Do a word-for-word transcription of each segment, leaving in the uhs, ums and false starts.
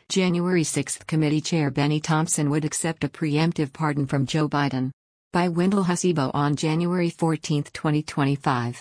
January sixth Committee Chair Benny Thompson would accept a preemptive pardon from Joe Biden. By Wendell Hasibo on January fourteenth, twenty twenty-five.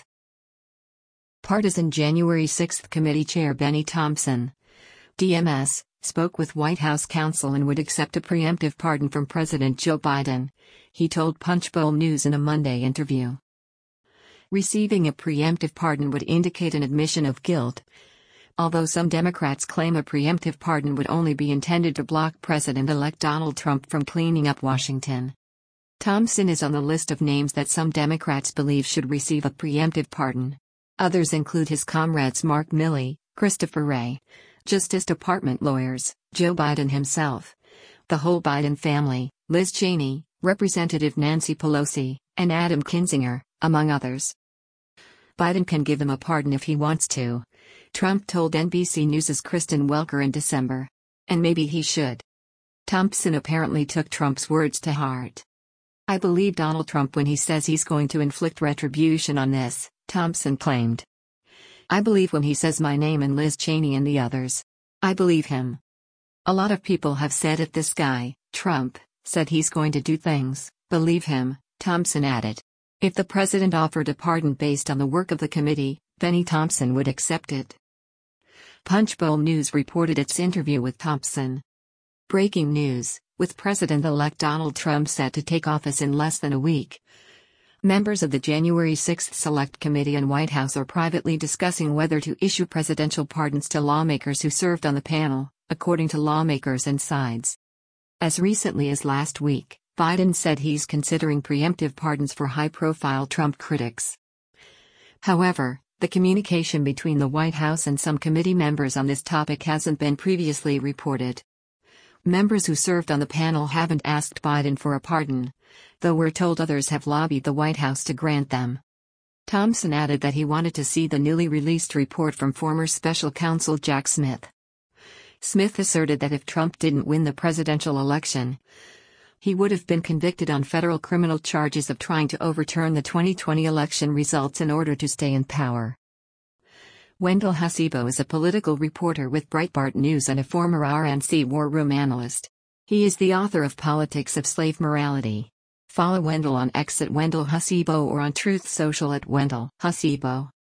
Partisan January sixth Committee Chair Benny Thompson, D M S, spoke with White House counsel and would accept a preemptive pardon from President Joe Biden, he told Punchbowl News in a Monday interview. Receiving a preemptive pardon would indicate an admission of guilt, although some Democrats claim a preemptive pardon would only be intended to block President-elect Donald Trump from cleaning up Washington. Thompson is on the list of names that some Democrats believe should receive a preemptive pardon. Others include his comrades Mark Milley, Christopher Wray, Justice Department lawyers, Joe Biden himself, the whole Biden family, Liz Cheney, Representative Nancy Pelosi, and Adam Kinzinger, among others. Biden can give him a pardon if he wants to, Trump told N B C News' Kristen Welker in December. And maybe he should. Thompson apparently took Trump's words to heart. "I believe Donald Trump when he says he's going to inflict retribution on this," Thompson claimed. "I believe when he says my name and Liz Cheney and the others. I believe him. A lot of people have said if this guy, Trump, said he's going to do things, believe him," Thompson added. If the president offered a pardon based on the work of the committee, Benny Thompson would accept it. Punchbowl News reported its interview with Thompson. Breaking news, with President-elect Donald Trump set to take office in less than a week. Members of the January sixth Select Committee and White House are privately discussing whether to issue presidential pardons to lawmakers who served on the panel, according to lawmakers and sides. As recently as last week, Biden said he's considering preemptive pardons for high-profile Trump critics. However, the communication between the White House and some committee members on this topic hasn't been previously reported. Members who served on the panel haven't asked Biden for a pardon, though we're told others have lobbied the White House to grant them. Thompson added that he wanted to see the newly released report from former special counsel Jack Smith. Smith asserted that if Trump didn't win the presidential election, he would have been convicted on federal criminal charges of trying to overturn the twenty twenty election results in order to stay in power. Wendell Hasibo is a political reporter with Breitbart News and a former R N C war room analyst. He is the author of Politics of Slave Morality. Follow Wendell on X at Wendell Hasibo or on Truth Social at Wendell Hasibo.